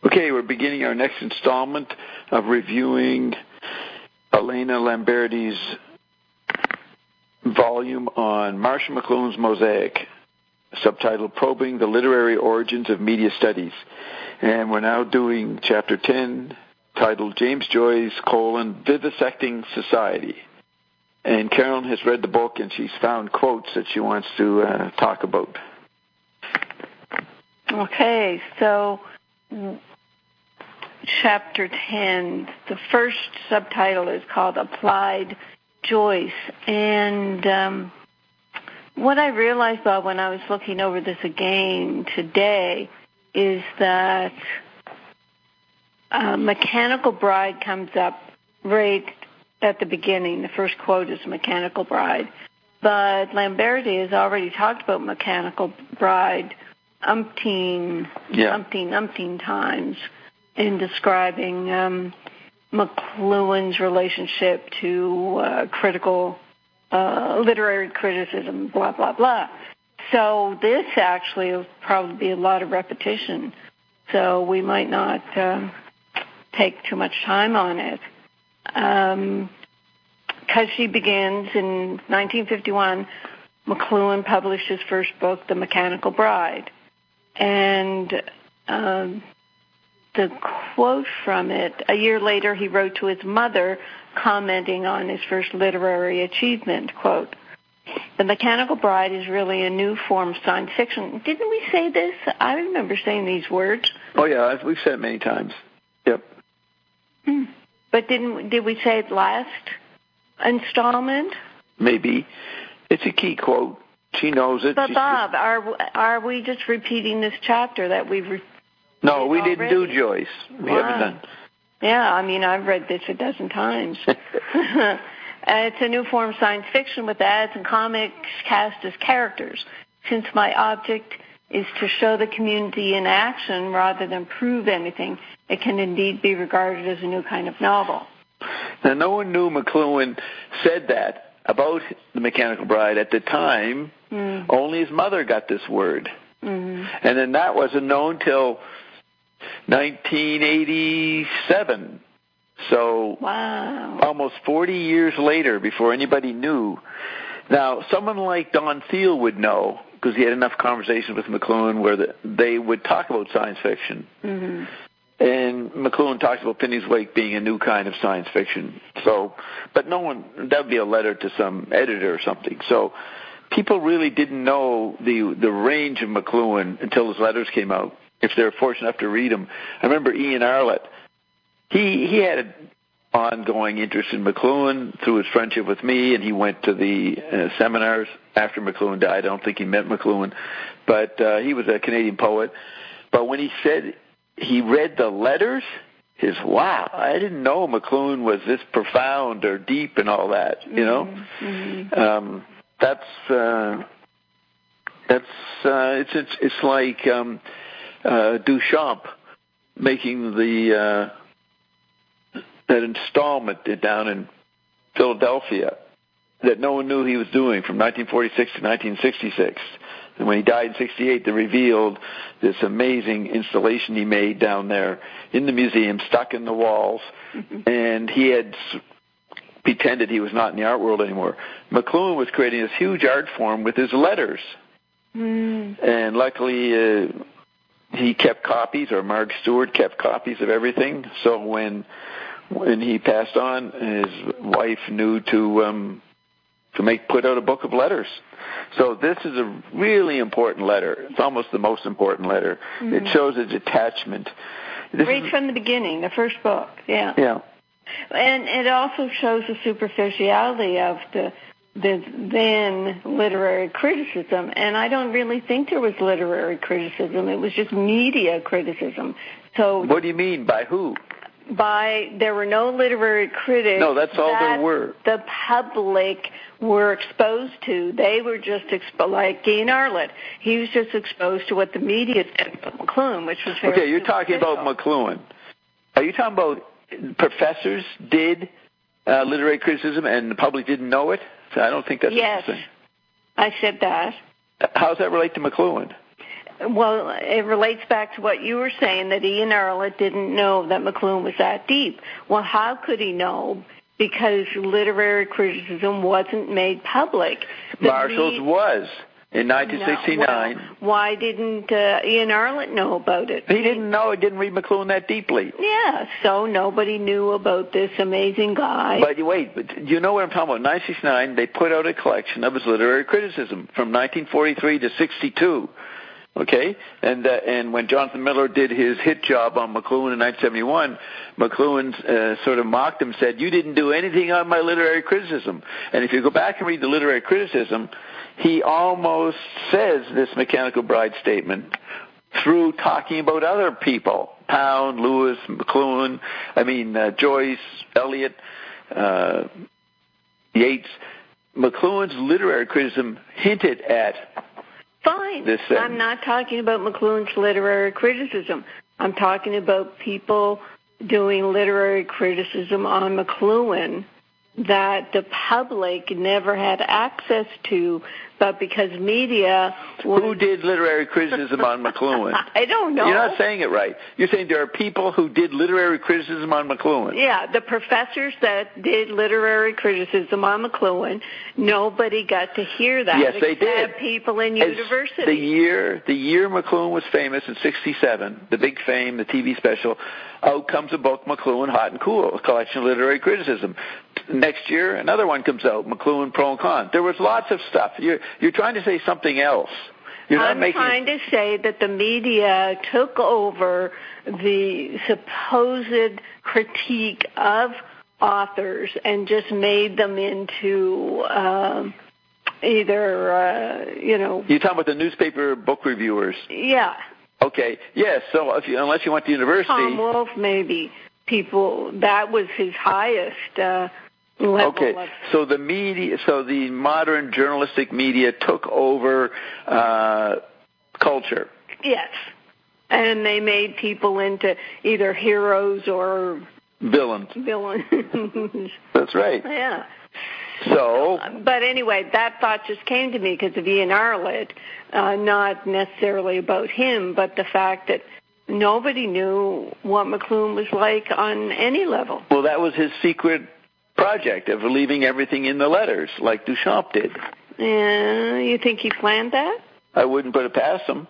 Okay, we're beginning our next installment of reviewing Elena Lamberti's volume on Marshall McLuhan's Mosaic, subtitled Probing the Literary Origins of Media Studies. And we're now doing Chapter 10, titled James Joyce, Vivisecting Society. And Carolyn has read the book, and she's found quotes that she wants to talk about. Okay, so Chapter 10, the first subtitle is called Applied Joyce. And what I realized, Bob, when I was looking over this again today is that Mechanical Bride comes up right at the beginning. The first quote is Mechanical Bride. But Lamberti has already talked about Mechanical Bride umpteen times in describing McLuhan's relationship to critical literary criticism, blah, blah, blah. So this actually will probably be a lot of repetition, so we might not take too much time on it. Because she begins in 1951, McLuhan published his first book, The Mechanical Bride. And the quote from it, a year later he wrote to his mother commenting on his first literary achievement, quote, "The Mechanical Bride is really a new form of science fiction." Didn't we say this? I remember saying these words. Oh, yeah, we've said it many times. Yep. But did we say it last installment? Maybe. It's a key quote. She knows it. But Bob, are we just repeating this chapter that we've No, we already? didn't do Joyce. We haven't done. Yeah, I mean, I've read this a dozen times. It's a new form of science fiction with ads and comics cast as characters. Since my object is to show the community in action rather than prove anything, it can indeed be regarded as a new kind of novel. Now, no one knew McLuhan said that about The Mechanical Bride at the time. Only his mother got this word. And then that wasn't known till 1987. So almost 40 years later before anybody knew. Now, someone like Don Thiel would know because he had enough conversations with McLuhan where they would talk about science fiction. And McLuhan talks about Phineas Wake being a new kind of science fiction. So, but no one, that would be a letter to some editor or something. So people really didn't know the range of McLuhan until his letters came out, if they were fortunate enough to read them. I remember Ian Arlett. He had an ongoing interest in McLuhan through his friendship with me, and he went to the seminars after McLuhan died. I don't think he met McLuhan, but he was a Canadian poet. But when he said he read the letters, wow, I didn't know McLuhan was this profound or deep and all that, you know? It's like Duchamp making that installment down in Philadelphia that no one knew he was doing from 1946 to 1966. And when he died in 1968, they revealed this amazing installation he made down there in the museum, stuck in the walls, and he had pretended he was not in the art world anymore. McLuhan was creating this huge art form with his letters. And luckily, he kept copies, or Mark Stewart kept copies of everything. So when he passed on, his wife knew to put out a book of letters. So this is a really important letter. It's almost the most important letter. It shows his attachment. Right from the beginning, the first book, yeah. And it also shows the superficiality of the then literary criticism, and I don't really think there was literary criticism. It was just media criticism. So what do you mean? By who? There were no literary critics. No, that's all there were. The public were exposed to. They were just like Ian Arlett. He was just exposed to what the media said about McLuhan, which was very Okay, you're talking about McLuhan. Are you talking about professors did literary criticism and the public didn't know it? So I don't think that's yes, what you're saying. I said that. How does that relate to McLuhan? Well, it relates back to what you were saying, that Ian Arlett didn't know that McLuhan was that deep. Well, how could he know? Because literary criticism wasn't made public. Marshall's was. In 1969. No, well, why didn't Ian Arlett know about it? He didn't know. He didn't read McLuhan that deeply. Yeah, so nobody knew about this amazing guy. But wait, you know what I'm talking about? 1969, they put out a collection of his literary criticism from 1943 to 62. Okay? And when Jonathan Miller did his hit job on McLuhan in 1971, McLuhan sort of mocked him, said, "You didn't do anything on my literary criticism." And if you go back and read the literary criticism, he almost says this Mechanical Bride statement through talking about other people, Pound, Lewis, McLuhan, Joyce, Eliot, Yeats. McLuhan's literary criticism hinted at Fine. this. I'm not talking about McLuhan's literary criticism. I'm talking about people doing literary criticism on McLuhan that the public never had access to, but because media... Who did literary criticism on McLuhan? I don't know. You're not saying it right. You're saying there are people who did literary criticism on McLuhan. Yeah, the professors that did literary criticism on McLuhan, nobody got to hear that. Yes, they did. People in university. The year McLuhan was famous in 1967, the big fame, the TV special, out comes a book, McLuhan Hot and Cool, a collection of literary criticism. Next year, another one comes out, McLuhan Pro and Con. There was lots of stuff. You're trying to say something else. I'm trying to say that the media took over the supposed critique of authors and just made them into either. You're talking about the newspaper book reviewers. Yeah. Okay. Yes. So unless you went to university, Tom Wolfe, maybe people that was his highest. Okay, so the media, the modern journalistic media took over culture. Yes, and they made people into either heroes or villains. That's right. Yeah. So, but anyway, that thought just came to me because of Ian Arlett, not necessarily about him, but the fact that nobody knew what McLuhan was like on any level. Well, that was his secret project of leaving everything in the letters, like Duchamp did. You think he planned that? I wouldn't put it past him.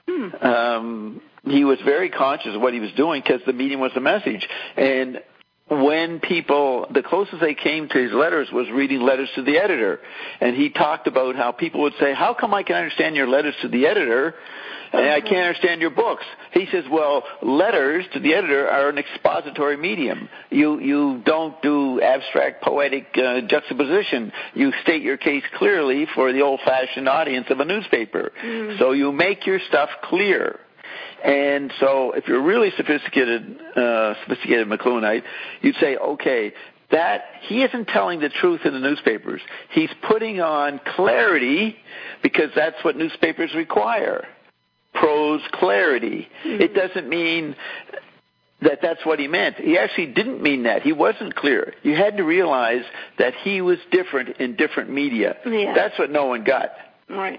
He was very conscious of what he was doing because the medium was the message. And when people, the closest they came to his letters was reading letters to the editor. And he talked about how people would say, "How come I can understand your letters to the editor and I can't understand your books?" He says, well, letters to the editor are an expository medium. You don't do abstract poetic juxtaposition. You state your case clearly for the old-fashioned audience of a newspaper. So you make your stuff clear. And so if you're really sophisticated McLuhanite, you'd say, okay, that he isn't telling the truth in the newspapers. He's putting on clarity because that's what newspapers require. Prose clarity. It doesn't mean that that's what he meant. He actually didn't mean that. He wasn't clear. You had to realize that he was different in different media. Yeah. That's what no one got. Right.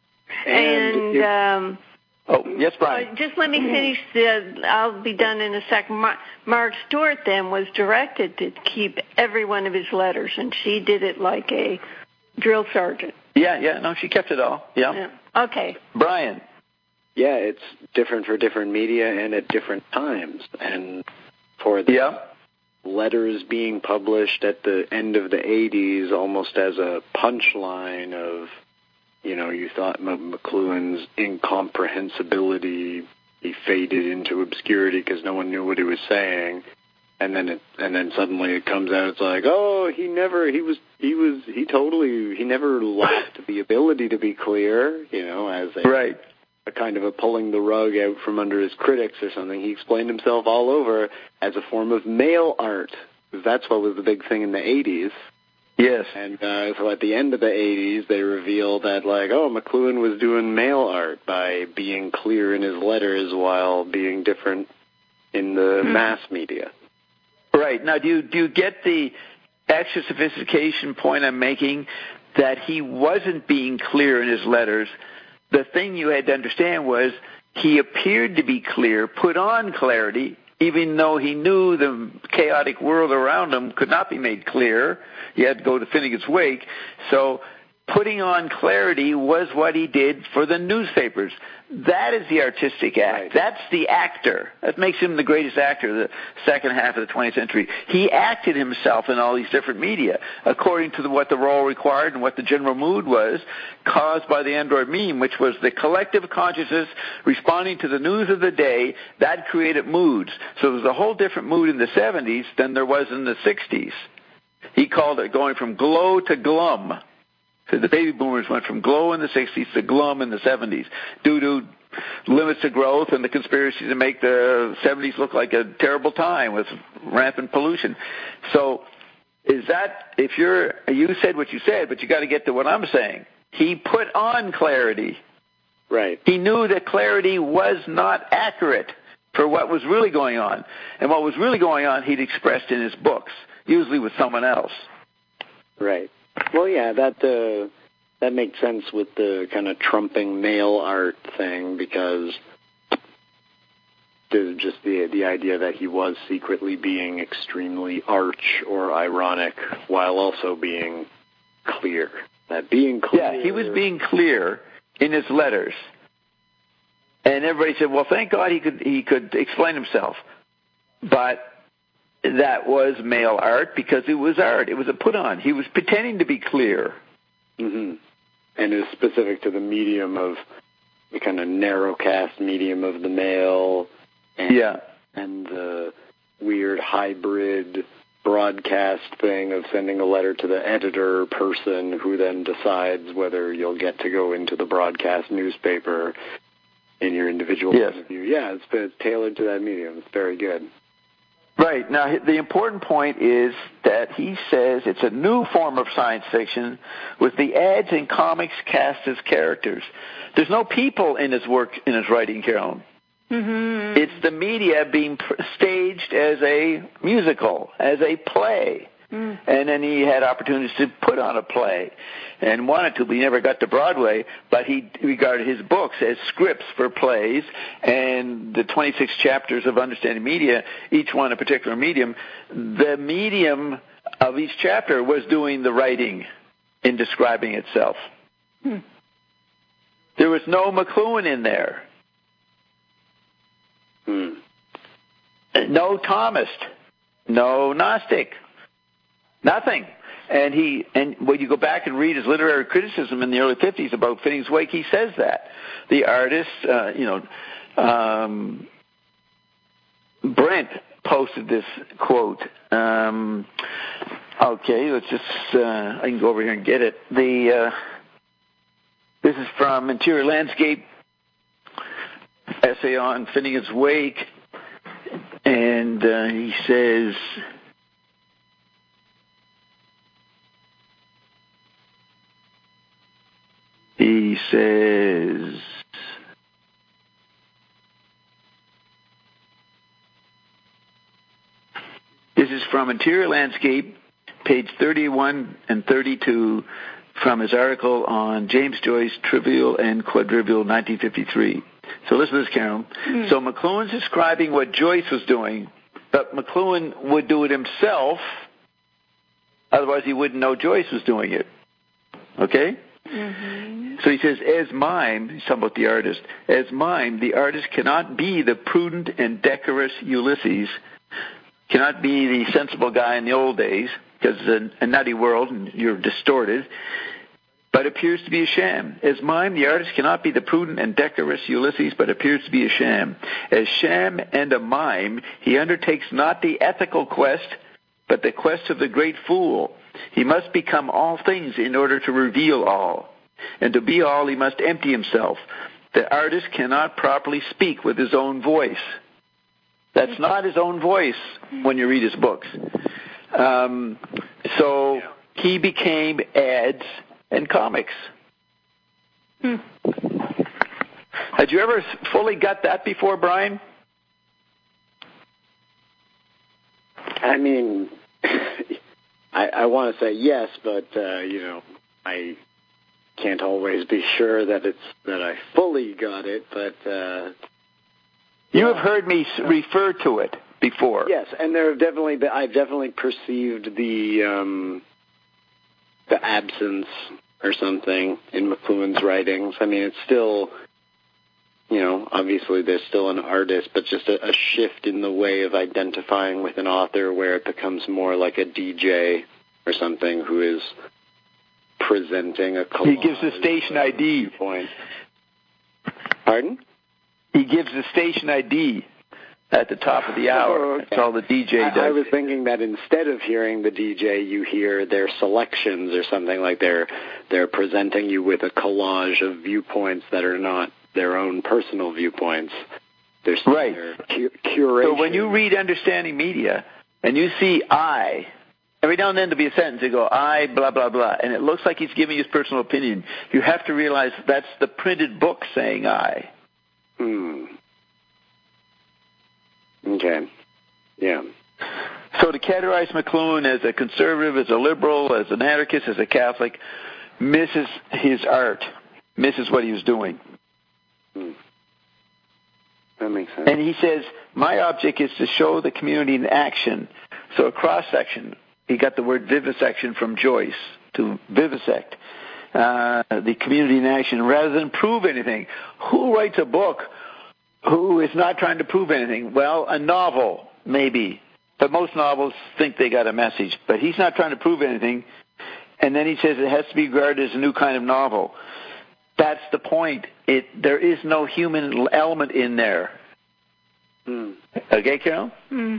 And yes, Brian. Just let me finish. I'll be done in a second. Mark Stewart then was directed to keep every one of his letters, and she did it like a drill sergeant. Yeah. No, she kept it all. Yeah. Okay. Brian. Yeah, it's different for different media and at different times. And for the letters being published at the end of the 80s almost as a punchline of, you thought McLuhan's incomprehensibility, he faded into obscurity because no one knew what he was saying. And then suddenly it comes out, it's like, oh, he never lacked the ability to be clear, as a kind of a pulling the rug out from under his critics or something. He explained himself all over as a form of mail art. That's what was the big thing in the 80s. Yes. And so at the end of the 80s, they revealed that, McLuhan was doing mail art by being clear in his letters while being different in the mass media. Right. Now, do you get the extra sophistication point I'm making, that he wasn't being clear in his letters the thing you had to understand was he appeared to be clear, put on clarity, even though he knew the chaotic world around him could not be made clear. He had to go to Finnegan's Wake. So putting on clarity was what he did for the newspapers. That is the artistic act. Right. That's the actor. That makes him the greatest actor of the second half of the 20th century. He acted himself in all these different media according to what the role required and what the general mood was caused by the Android meme, which was the collective consciousness responding to the news of the day. That created moods. So there was a whole different mood in the 70s than there was in the 60s. He called it going from glow to glum. So the baby boomers went from glow in the 60s to glum in the 70s due to limits to growth and the conspiracy to make the 70s look like a terrible time with rampant pollution. So is that, you said what you said, but you got to get to what I'm saying. He put on clarity. Right. He knew that clarity was not accurate for what was really going on. And what was really going on he'd expressed in his books, usually with someone else. Right. Well, yeah, that makes sense with the kind of trumping mail art thing, because there's just the idea that he was secretly being extremely arch or ironic while also being clear. That being clear... Yeah, he was being clear in his letters. And everybody said, well, thank God he could explain himself. But that was mail art because it was art. It was a put-on. He was pretending to be clear. Mm-hmm. And it was specific to the medium of the kind of narrowcast medium of the mail. And the weird hybrid broadcast thing of sending a letter to the editor person who then decides whether you'll get to go into the broadcast newspaper in your individual point of view. Yeah, it's tailored to that medium. It's very good. Right. Now, the important point is that he says it's a new form of science fiction with the ads and comics cast as characters. There's no people in his work, in his writing, Carolyn. Mm-hmm. It's the media being staged as a musical, as a play. Mm. And then he had opportunities to put on a play and wanted to, but he never got to Broadway. But he regarded his books as scripts for plays, and the 26 chapters of Understanding Media, each one a particular medium. The medium of each chapter was doing the writing in describing itself. Hmm. There was no McLuhan in there. Hmm. No Thomas. No Gnostic. Nothing. And when you go back and read his literary criticism in the early 50s about Finnegan's Wake, he says that. The artist, Brent posted this quote. Okay, let's just, I can go over here and get it. This is from Interior Landscape, essay on Finnegan's Wake, and he says, this is from Interior Landscape, page 31 and 32, from his article on James Joyce, Trivial and Quadrivial, 1953. So listen to this, Carol. Mm. So McLuhan's describing what Joyce was doing, but McLuhan would do it himself, otherwise he wouldn't know Joyce was doing it. Okay? Mm-hmm. So he says, as mime, he's talking about the artist, as mime, the artist cannot be the prudent and decorous Ulysses, cannot be the sensible guy in the old days, because it's a nutty world and you're distorted, but appears to be a sham. As mime, the artist cannot be the prudent and decorous Ulysses, but appears to be a sham. As sham and a mime, he undertakes not the ethical quest, but the quest of the great fool. He must become all things in order to reveal all. And to be all, he must empty himself. The artist cannot properly speak with his own voice. That's not his own voice when you read his books. So he became ads and comics. Hmm. Had you ever fully got that before, Brian? I mean, I want to say yes, but, I can't always be sure that I fully got it, but you have heard me refer to it before. Yes, and I've definitely perceived the absence or something in McLuhan's writings. I mean, it's still, obviously there's still an artist, but just a shift in the way of identifying with an author where it becomes more like a DJ or something who is presenting a collage. He gives the station ID. Point. Pardon? He gives the station ID at the top of the hour. Oh, okay. That's all the DJ does. I was thinking that instead of hearing the DJ, you hear their selections or something, like they're presenting you with a collage of viewpoints that are not their own personal viewpoints. There's right. Curation. So when you read Understanding Media and you see I, every now and then there'll be a sentence that go, I, blah, blah, blah, and it looks like he's giving his personal opinion. You have to realize that's the printed book saying I. Okay. Yeah. So to categorize McLuhan as a conservative, as a liberal, as an anarchist, as a Catholic, misses his art, misses what he was doing. That makes sense. And he says, my object is to show the community in action. So a cross-section. He got the word vivisection from Joyce, to vivisect. The community in action, rather than prove anything. Who writes a book who is not trying to prove anything? Well, a novel, maybe. But most novels think they got a message. But he's not trying to prove anything. And then he says it has to be regarded as a new kind of novel. That's the point. There is no human element in there. Okay, Carol?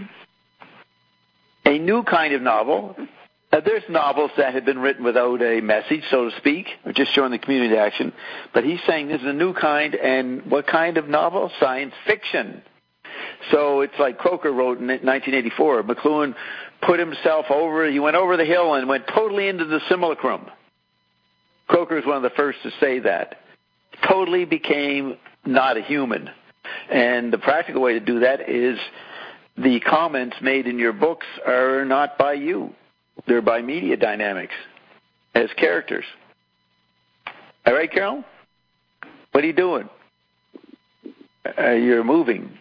A new kind of novel. There's novels that have been written without a message, so to speak, or just showing the community action. But he's saying this is a new kind, and what kind of novel? Science fiction. So it's like Croker wrote in 1984. McLuhan put himself he went over the hill and went totally into the simulacrum. Croker is one of the first to say that. Totally became not a human. And the practical way to do that is the comments made in your books are not by you. They're by media dynamics as characters. All right, Carol? What are you doing? You're moving.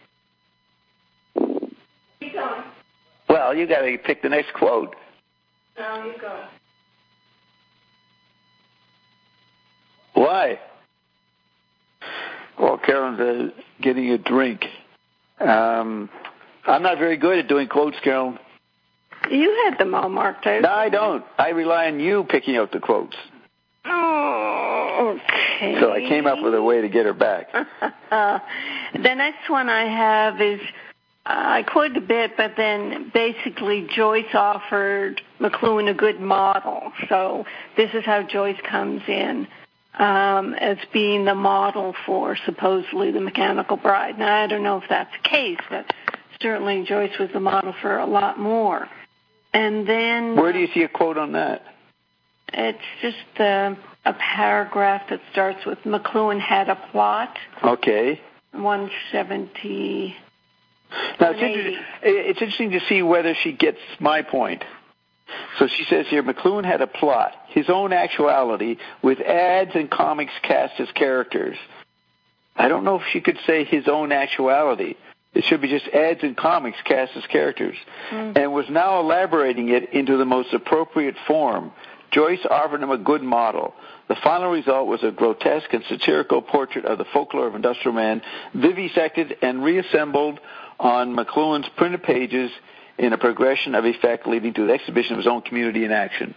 Keep going. Well, you got to pick the next quote. No, you go. Why? Well, Carolyn's getting a drink. I'm not very good at doing quotes, Carolyn. You had them all marked out. No, I don't. I rely on you picking out the quotes. Oh, okay. So I came up with a way to get her back. The next one I have is, I quoted a bit, but then basically Joyce offered McLuhan a good model. So this is how Joyce comes in as being the model for supposedly the Mechanical Bride. Now, I don't know if that's the case, but certainly Joyce was the model for a lot more. And then... Where do you see a quote on that? It's just a paragraph that starts with McLuhan had a plot. Okay. 170... Now, it's interesting to see whether she gets my point. So she says here, McLuhan had a plot, his own actuality, with ads and comics cast as characters. I don't know if she could say his own actuality. It should be just ads and comics cast as characters. And was now elaborating it into the most appropriate form. Joyce offered him a good model. The final result was a grotesque and satirical portrait of the folklore of industrial man, vivisected and reassembled on McLuhan's printed pages in a progression of effect leading to the exhibition of his own community in action.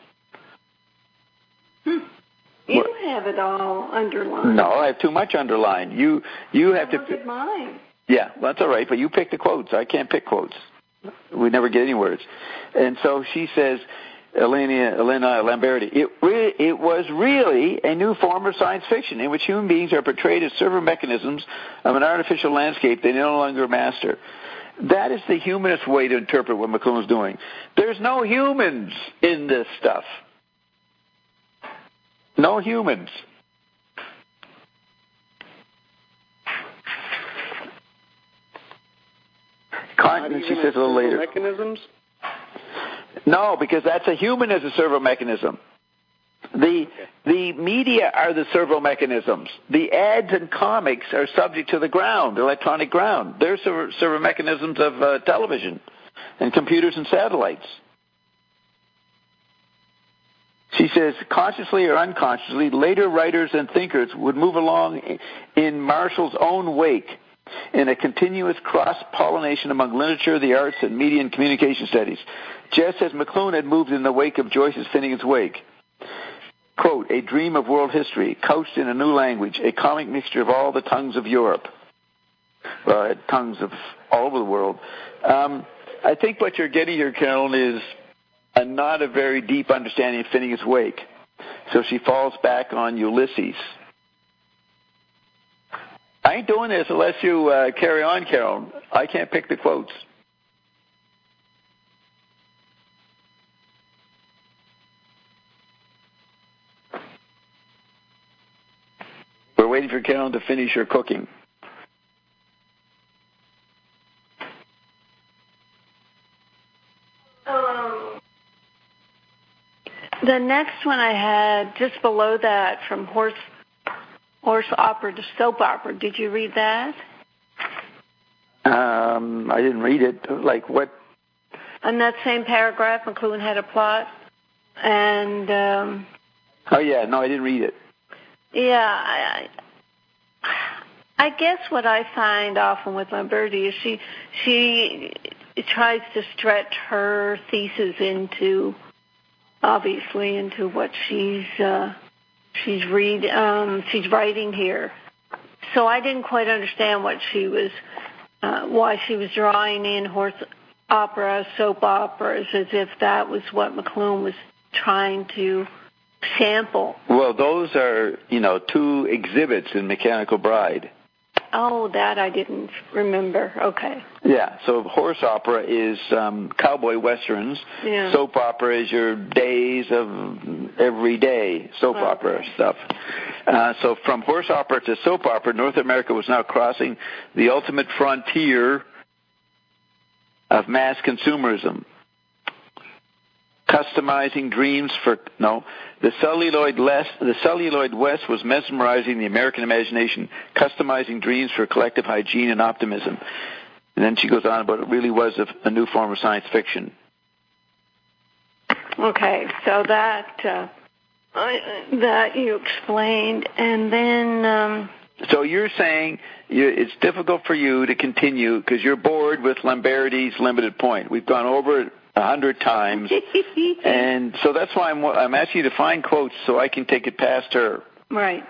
You have it all underlined. No, I have too much underlined. You have to... Look at mine. Yeah, well, that's all right, but you pick the quotes. I can't pick quotes. We never get any words. And so she says, Elena Lamberti, it was really a new form of science fiction in which human beings are portrayed as server mechanisms of an artificial landscape they no longer master. That is the humanist way to interpret what McLuhan's doing. There's no humans in this stuff. No humans. She says a little later. Mechanisms? No, because that's a human as a servo mechanism. The the media are the servo mechanisms. The ads and comics are subject to the ground, the electronic ground. They're servo mechanisms of television and computers and satellites. She says, consciously or unconsciously, later writers and thinkers would move along in Marshall's own wake in a continuous cross-pollination among literature, the arts, and media and communication studies, just as McLuhan had moved in the wake of Joyce's Finnegan's Wake. Quote, a dream of world history, couched in a new language, a comic mixture of all the tongues of Europe. Tongues of all over the world. I think what you're getting here, Carolyn, is not a very deep understanding of Finnegan's Wake. So she falls back on Ulysses. I ain't doing this unless you carry on, Carolyn. I can't pick the quotes. We're waiting for Carolyn to finish her cooking. The next one I had, just below that, from horse opera to soap opera. Did you read that? I didn't read it. Like what? In that same paragraph, McLuhan had a plot, and oh yeah, no, I didn't read it. Yeah, I guess what I find often with Lamberti is she tries to stretch her thesis into what she's writing here. So I didn't quite understand what she was, why she was drawing in horse opera, soap operas, as if that was what McLuhan was trying to sample. Well, those are, two exhibits in Mechanical Bride. Oh, that I didn't remember. Okay. Yeah, so horse opera is cowboy westerns. Yeah. Soap opera is your days of everyday soap opera stuff. So from horse opera to soap opera, North America was now crossing the ultimate frontier of mass consumerism. Customizing dreams the celluloid West was mesmerizing the American imagination, customizing dreams for collective hygiene and optimism. And then she goes on about it really was a new form of science fiction. Okay, so that you explained, and then. So you're saying it's difficult for you to continue because you're bored with Lamberti's limited point. We've gone over it 100 times, and so that's why I'm asking you to find quotes so I can take it past her. Right.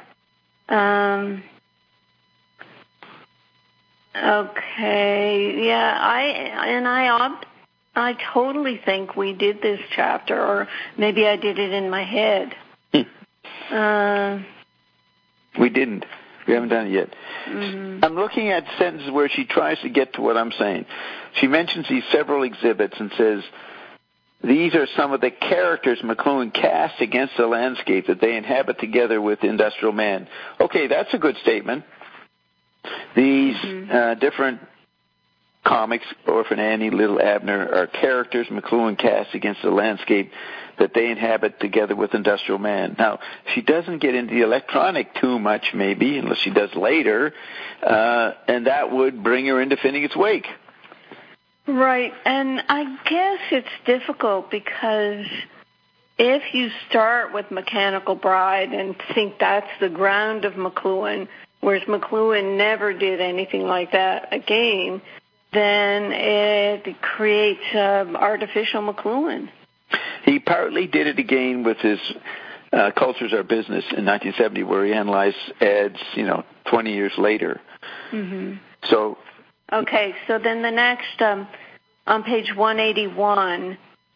Okay. Yeah. I totally think we did this chapter, or maybe I did it in my head. We didn't. We haven't done it yet. Mm-hmm. I'm looking at sentences where she tries to get to what I'm saying. She mentions these several exhibits and says, these are some of the characters McLuhan cast against the landscape that they inhabit together with industrial man. Okay, that's a good statement. These different comics, Orphan Annie, Little Abner, are characters McLuhan cast against the landscape that they inhabit together with industrial man. Now, she doesn't get into the electronic too much, maybe, unless she does later, and that would bring her into Finnegan's Wake. Right, and I guess it's difficult because if you start with Mechanical Bride and think that's the ground of McLuhan, whereas McLuhan never did anything like that again, then it creates artificial McLuhan. He partly did it again with his Cultures Are Business in 1970, where he analyzed ads, 20 years later. Mm-hmm. So. Okay, so then the next, on page 181,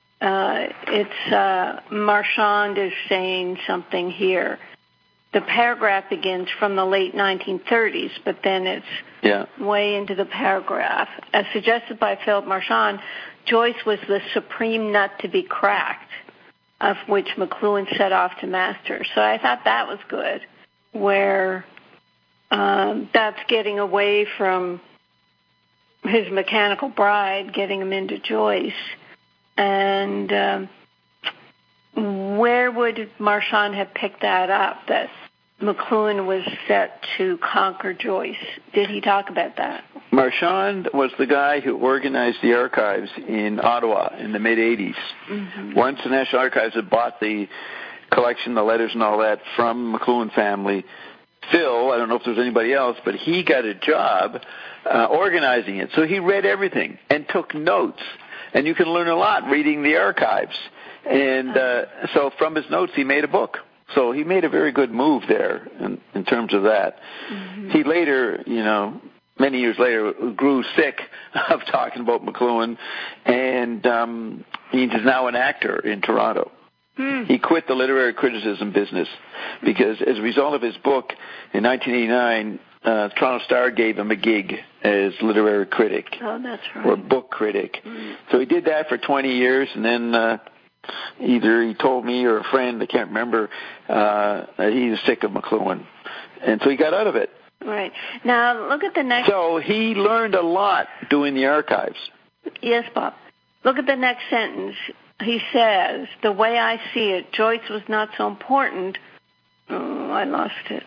it's Marchand is saying something here. The paragraph begins from the late 1930s, but then it's way into the paragraph. As suggested by Philip Marchand, Joyce was the supreme nut to be cracked, of which McLuhan set off to master. So I thought that was good, where that's getting away from his Mechanical Bride, getting him into Joyce. And where would Marchand have picked that up, that McLuhan was set to conquer Joyce? Did he talk about that? Marchand was the guy who organized the archives in Ottawa in the mid-'80s. Mm-hmm. Once the National Archives had bought the collection, the letters and all that from McLuhan family, Phil, I don't know if there's anybody else, but he got a job organizing it. So he read everything and took notes. And you can learn a lot reading the archives. And so from his notes, he made a book. So he made a very good move there in terms of that. Mm-hmm. He later, many years later, grew sick of talking about McLuhan, and he is now an actor in Toronto. He quit the literary criticism business because as a result of his book in 1989, Toronto Star gave him a gig as literary critic. Oh, that's right. Or book critic. So he did that for 20 years, and then either he told me or a friend, I can't remember, that he was sick of McLuhan. And so he got out of it. Right. Now, look at the next... So he learned a lot doing the archives. Yes, Bob. Look at the next sentence. He says, the way I see it, Joyce was not so important. Oh, I lost it.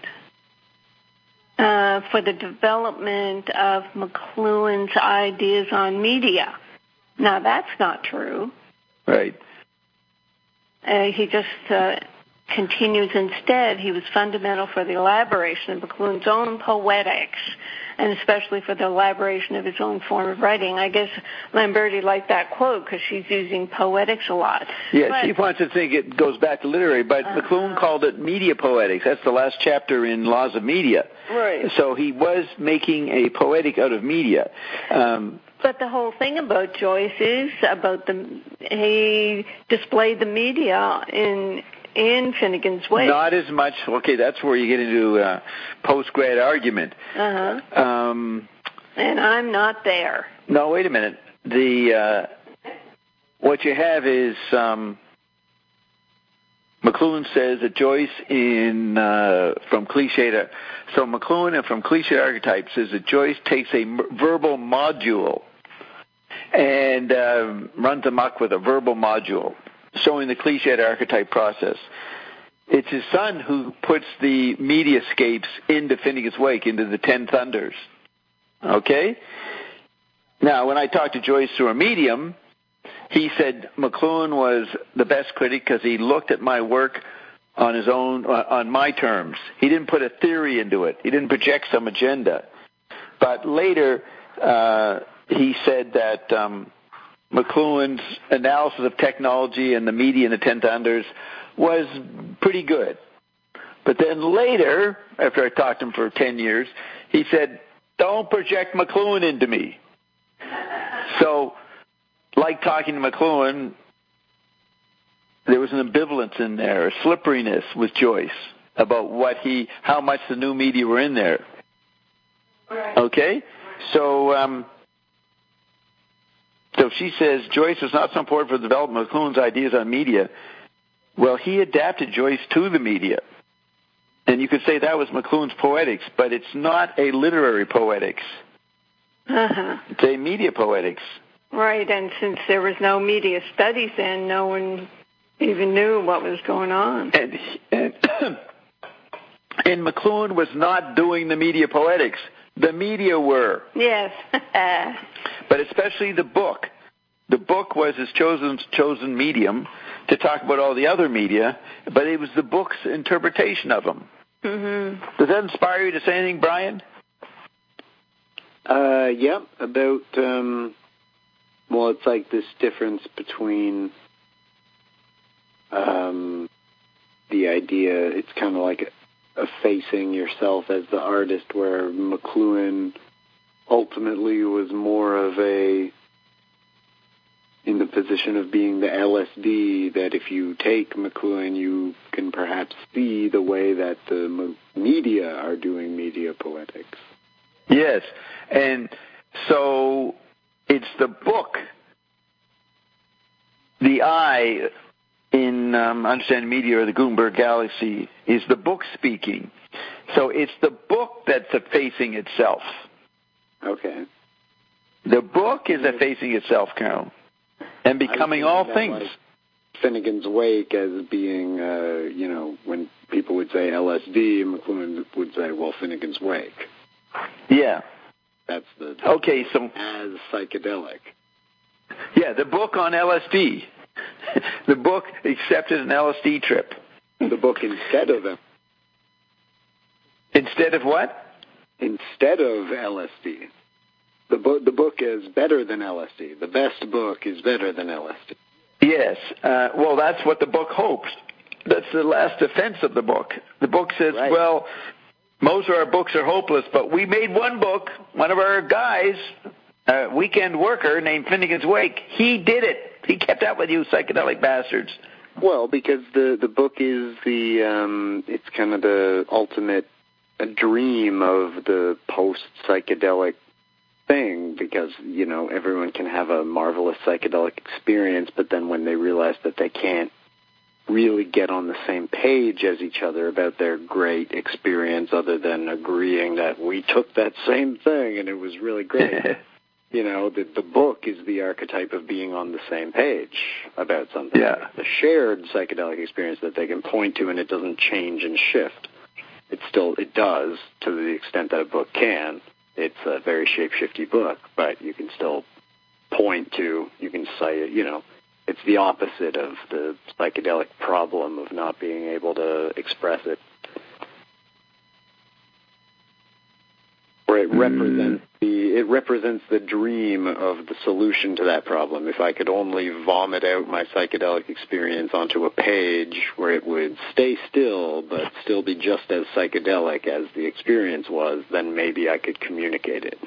For the development of McLuhan's ideas on media. Now, that's not true. Right. He just continues instead. He was fundamental for the elaboration of McLuhan's own poetics, and especially for the elaboration of his own form of writing. I guess Lamberti liked that quote because she's using poetics a lot. Yes, she wants to think it goes back to literary, but McLuhan called it media poetics. That's the last chapter in Laws of Media. Right. So he was making a poetic out of media. But the whole thing about Joyce is about he displayed the media in Finnegan's Wake. Not as much. Okay, that's where you get into post-grad argument. And I'm not there. No, wait a minute. What you have is McLuhan says that Joyce from Cliché to... So McLuhan and From Cliché to Archetype says that Joyce takes a verbal module and runs amok with a verbal module, showing the Cliché to Archetype process. It's his son who puts the mediascapes into Finnegan's Wake, into the 10 Thunders. Okay? Now, when I talked to Joyce through a medium, he said McLuhan was the best critic because he looked at my work on his own, on my terms. He didn't put a theory into it. He didn't project some agenda. But later, he said that McLuhan's analysis of technology and the media in the 10 Thunders was pretty good. But then later, after I talked to him for 10 years, he said, don't project McLuhan into me. So, like talking to McLuhan, there was an ambivalence in there, a slipperiness with Joyce about how much the new media were in there. Right. Okay? So she says Joyce was not so important for the development of McLuhan's ideas on media. Well, he adapted Joyce to the media. And you could say that was McLuhan's poetics, but it's not a literary poetics. It's a media poetics. Right, and since there was no media studies then, no one even knew what was going on. And McLuhan was not doing the media poetics. The media were. Yes. But especially the book. The book was his chosen medium to talk about all the other media, but it was the book's interpretation of them. Mm-hmm. Does that inspire you to say anything, Brian? Yeah, about, it's like this difference between the idea, it's kind of like effacing yourself as the artist, where McLuhan ultimately was more of in the position of being the LSD, that if you take McLuhan, you can perhaps see the way that the media are doing media poetics. Yes, and so it's the book, the I in Understanding Media or the Gutenberg Galaxy is the book speaking. So it's the book that's effacing itself. Okay. The book is effacing itself, Carol, and becoming all things. Finnegan's Wake as being, when people would say LSD, McLuhan would say, well, Finnegan's Wake. Yeah. That's the... Okay, so... As psychedelic. Yeah, the book on LSD. The book accepted an LSD trip. The book instead of them. Instead of what? Instead of LSD. The book is better than LSD. The best book is better than LSD. Yes. Well, that's what the book hopes. That's the last defense of the book. The book says, right. Well, most of our books are hopeless, but we made one book. One of our guys, a weekend worker named Finnegan's Wake, he did it. He kept up with you, psychedelic bastards. Well, because the book is it's kind of the ultimate dream of the post-psychedelic thing, because, everyone can have a marvelous psychedelic experience, but then when they realize that they can't really get on the same page as each other about their great experience other than agreeing that we took that same thing and it was really great. The book is the archetype of being on the same page about something. Yeah. The shared psychedelic experience that they can point to and it doesn't change and shift. It does to the extent that a book can. It's a very shape-shifty book, but you can still point to, you can cite it, it's the opposite of the psychedelic problem of not being able to express it. Where it represents the dream of the solution to that problem. If I could only vomit out my psychedelic experience onto a page where it would stay still but still be just as psychedelic as the experience was, then maybe I could communicate it.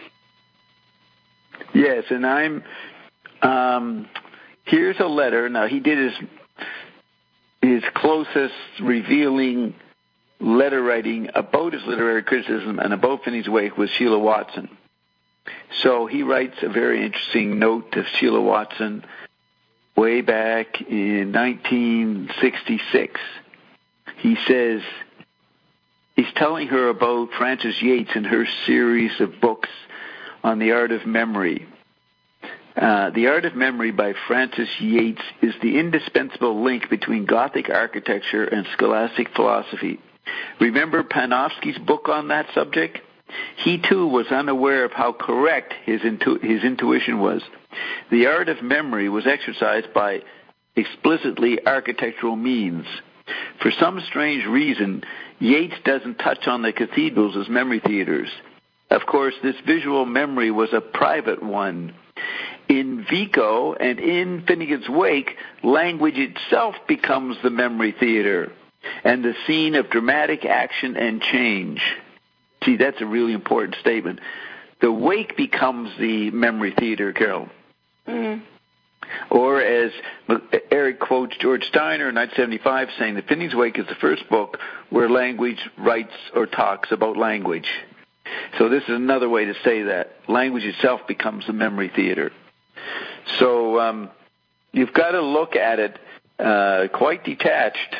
Yes, and I'm here's a letter. Now, he did his closest revealing letter writing about his literary criticism and about Finnegan's Wake with Sheila Watson. So he writes a very interesting note to Sheila Watson way back in 1966. He says he's telling her about Frances Yates and her series of books on the art of memory. The Art of Memory by Frances Yates is the indispensable link between Gothic architecture and scholastic philosophy. Remember Panofsky's book on that subject? He, too, was unaware of how correct his intuition was. The art of memory was exercised by explicitly architectural means. For some strange reason, Yates doesn't touch on the cathedrals as memory theaters. Of course, this visual memory was a private one. In Vico and in Finnegan's Wake, language itself becomes the memory theater and the scene of dramatic action and change. See, that's a really important statement. The wake becomes the memory theater, Carol. Mm-hmm. Or as Eric quotes George Steiner in 1975 saying that Finnegan's Wake is the first book where language writes or talks about language. So this is another way to say that. Language itself becomes the memory theater. So you've got to look at it quite detached,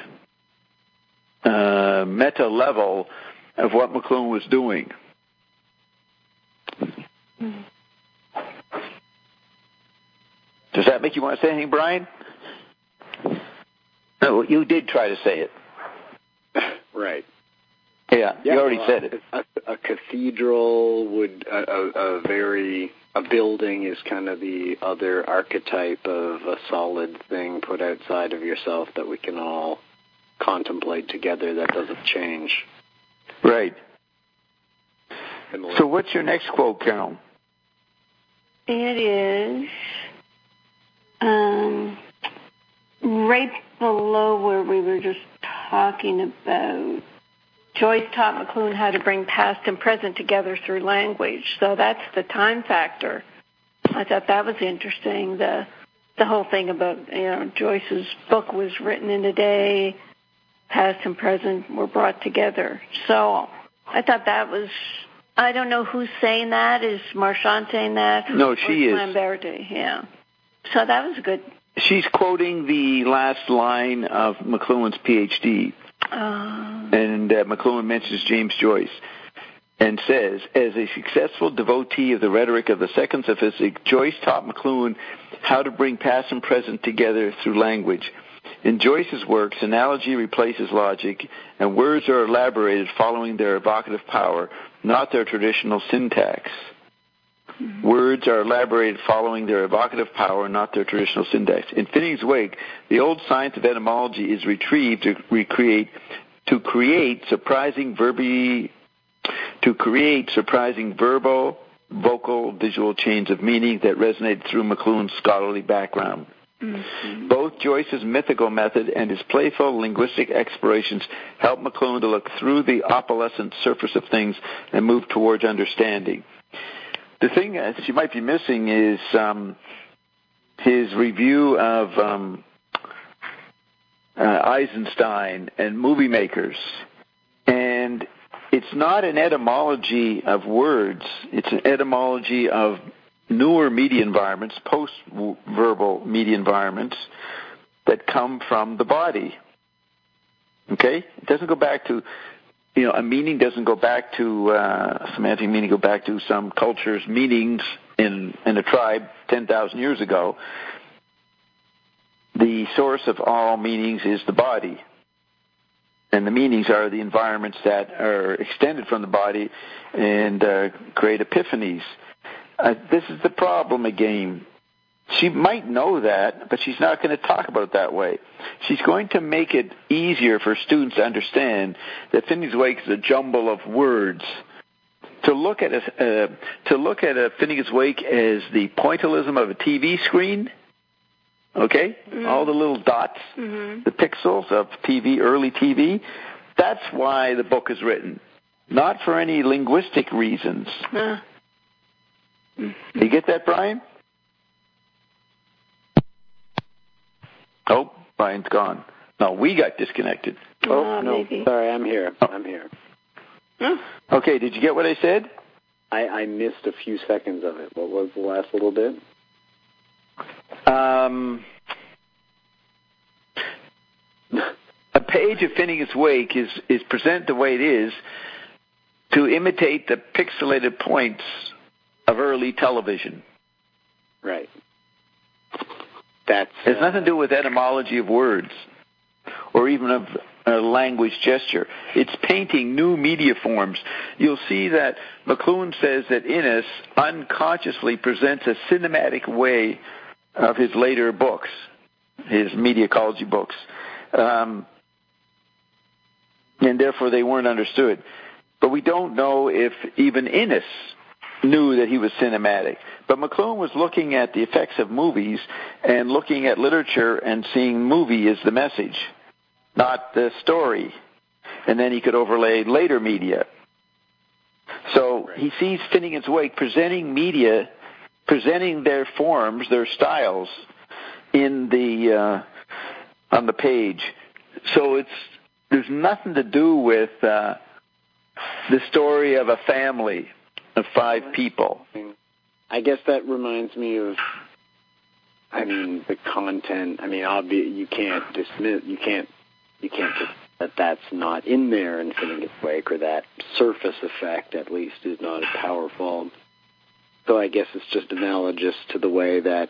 meta level of what McLuhan was doing. Does that make you want to say anything, Brian? No, you did try to say it. Right. Yeah, you already said it. A cathedral would, a building is kind of the other archetype of a solid thing put outside of yourself that we can all contemplate together that doesn't change. Right. So what's your next quote, Carol? It is right below where we were just talking about Joyce taught McLuhan how to bring past and present together through language. So that's the time factor. I thought that was interesting. The whole thing about, Joyce's book was written in a day, past and present were brought together. So I thought that was, I don't know who's saying that. Is Marchand saying that? No, she is. Lamberti, yeah. So that was good. She's quoting the last line of McLuhan's PhD. And McLuhan mentions James Joyce and says, as a successful devotee of the rhetoric of the second sophistic, Joyce taught McLuhan how to bring past and present together through language. In Joyce's works, analogy replaces logic, and words are elaborated following their evocative power, not their traditional syntax. Words are elaborated following their evocative power, not their traditional syntax. In Finnegans Wake, the old science of etymology is retrieved to create surprising verbal, vocal, visual chains of meaning that resonate through McLuhan's scholarly background. Mm-hmm. Both Joyce's mythical method and his playful linguistic explorations help McLuhan to look through the opalescent surface of things and move towards understanding. The thing that you might be missing is his review of Eisenstein and movie makers. And it's not an etymology of words. It's an etymology of newer media environments, post-verbal media environments that come from the body. Okay? It doesn't go back to, a meaning doesn't go back to, semantic meaning go back to some culture's meanings in a tribe 10,000 years ago. The source of all meanings is the body. And the meanings are the environments that are extended from the body and create epiphanies. This is the problem again. She might know that, but she's not going to talk about it that way. She's going to make it easier for students to understand that Finnegans Wake is a jumble of words. To look at a Finnegans Wake as the pointillism of a TV screen, okay, all the little dots, the pixels of TV, early TV, that's why the book is written, not for any linguistic reasons. You get that, Brian? Oh, Brian's gone. No, we got disconnected. Oh, no. Maybe. Sorry, I'm here. Okay, did you get what I said? I missed a few seconds of it. What was the last little bit? A page of Finnegans Wake is presented the way it is to imitate the pixelated points of early television. Right. It has nothing to do with etymology of words or even of language gesture. It's painting new media forms. You'll see that McLuhan says that Innes unconsciously presents a cinematic way of his later books, his media ecology books. And therefore they weren't understood. But we don't know if even Innes knew that he was cinematic. But McLuhan was looking at the effects of movies and looking at literature and seeing movie as the message, not the story. And then he could overlay later media. So he sees Finnegans Wake presenting media, presenting their forms, their styles in the on the page. So there's nothing to do with the story of a family of 5 people. I guess that reminds me of, the content. You can't dismiss, you can't that that's not in there in Finnegans Wake, or that surface effect, at least, is not as powerful. So I guess it's just analogous to the way that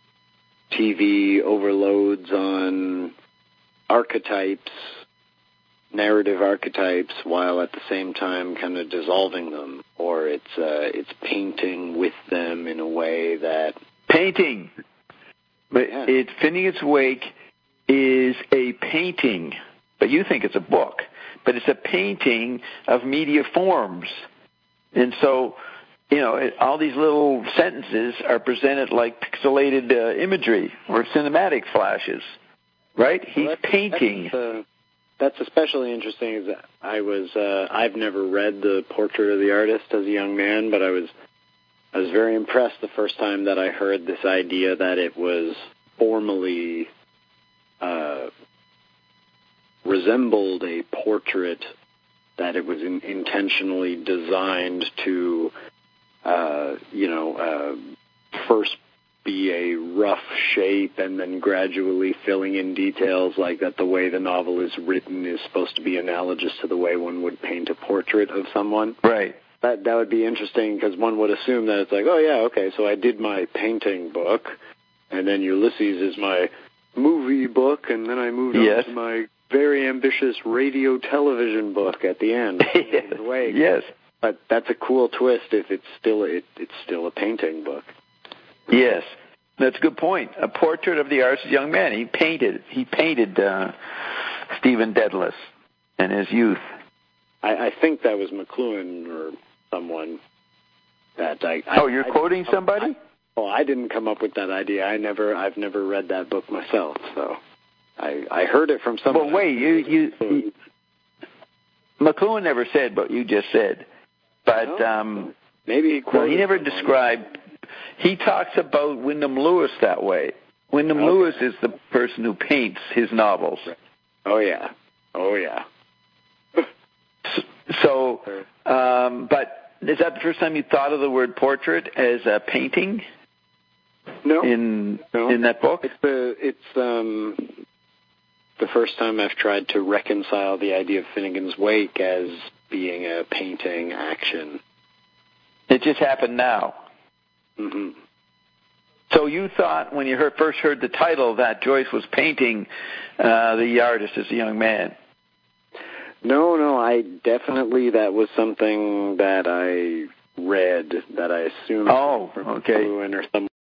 TV overloads on archetypes, narrative archetypes, while at the same time kind of dissolving them, or it's painting with them in a way that painting. But Finnegans Wake is a painting, but you think it's a book, but it's a painting of media forms, and so all these little sentences are presented like pixelated imagery or cinematic flashes, right? He's painting. That's especially interesting. Is that I've never read The Portrait of the Artist as a young man, but I was very impressed the first time that I heard this idea that it was formally resembled a portrait, that it was intentionally designed to, first be a rough shape and then gradually filling in details, like that the way the novel is written is supposed to be analogous to the way one would paint a portrait of someone. Right. That would be interesting, because one would assume that it's like, oh yeah, okay, so I did my painting book, and then Ulysses is my movie book, and then I moved on to my very ambitious radio television book at the end. Yes. But that's a cool twist if it's still a painting book. Yes. That's a good point. A portrait of the artist young man. He painted Stephen Dedalus in his youth. I think that was McLuhan or someone that you're quoting somebody? I didn't come up with that idea. I've never read that book myself, so I heard it from someone. Well, wait, you McLuhan never said what you just said, but maybe he never described. He talks about Wyndham Lewis that way. Wyndham Lewis is the person who paints his novels. Oh yeah. So, but is that the first time you thought of the word portrait as a painting? No. In that book? It's the first time I've tried to reconcile the idea of Finnegan's Wake as being a painting action. It just happened now. Mm-hmm. So you thought when you first heard the title that Joyce was painting the artist as a young man? No, that was something that I read that I assumed from McLuhan or someone